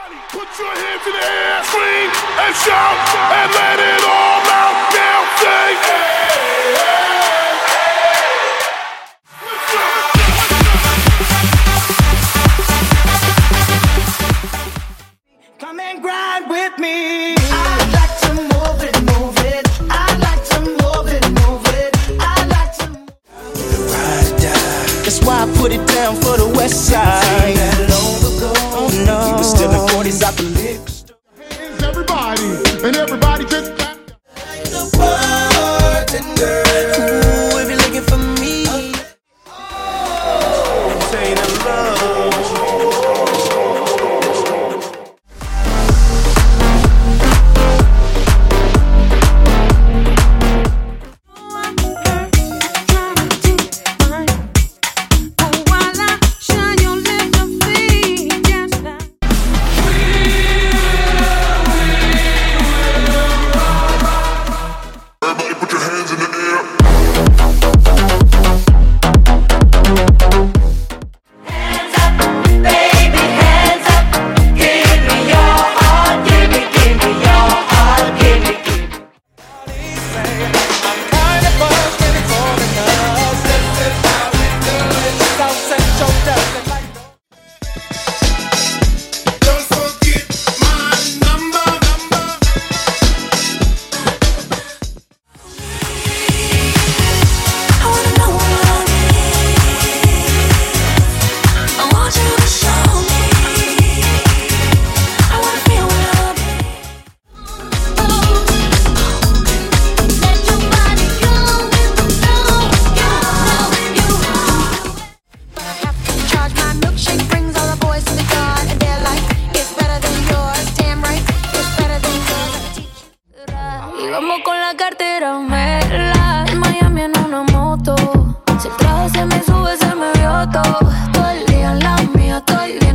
Put your hands in the air, scream and shout and let it all out now. Say, hey, hey, hey. Come and grind with me. I like to move it, move it. I like to move it, move it. I like to move it. Ride or die. That's why I put it down for the West Side. Oh no, we was still in 40s out the liquor store. Hands, everybody, and everybody just clap. The bartender. Ooh, if you're looking for me. Say the love. Vamos con la cartera mela, en Miami en una moto. Si el traje se me sube, se me vio todo. Todo el día en la mía estoy bien.